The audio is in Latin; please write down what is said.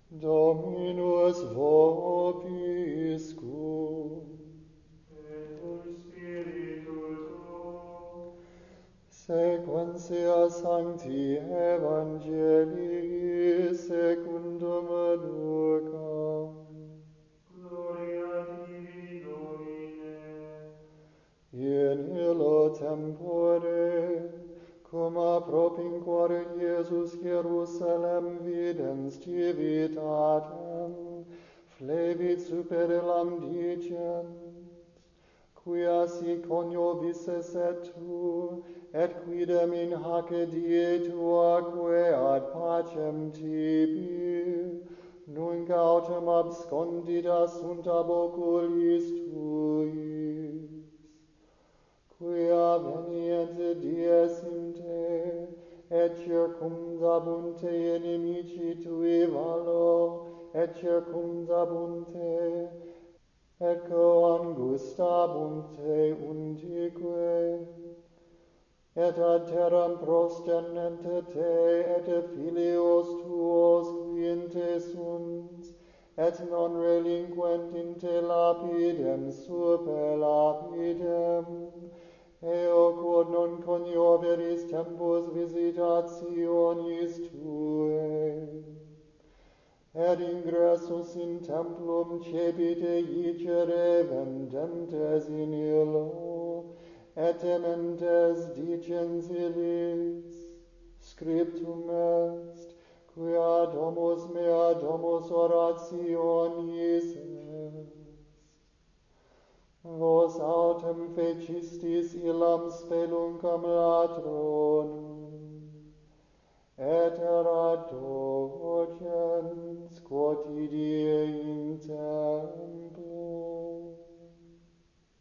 Dominus vobiscum. Et cum spiritu tuo. Sequentia Sancti Evangelii secundum Lucam. Gloria tibi, Domine. In illo tempore, cum appropinquare Iesus Jerusalem videns civitatem, flevit super illam dicens, quia si coniovisses et tu, et quidem in hac die tuaque ad pacem tibi, nunc autem abscondita sunt ab oculis tuis, quia venient dies in te, et circumdabunte inimici tui valo, et circumdabunte, et coangustabunte undique, et ad terram prosternente te, et filios tuos qui in te sunt, et non relinquent in te lapidem super lapidem, eo quod non conioveris tempus visitationis tuae. Et ingressus in templum cepite icere vendentes in illo, et tementes dicens illis, scriptum est, quia domus mea domus orationis est. Vos autem fecistis illam speluncam latronum, et erat docens quotidie intem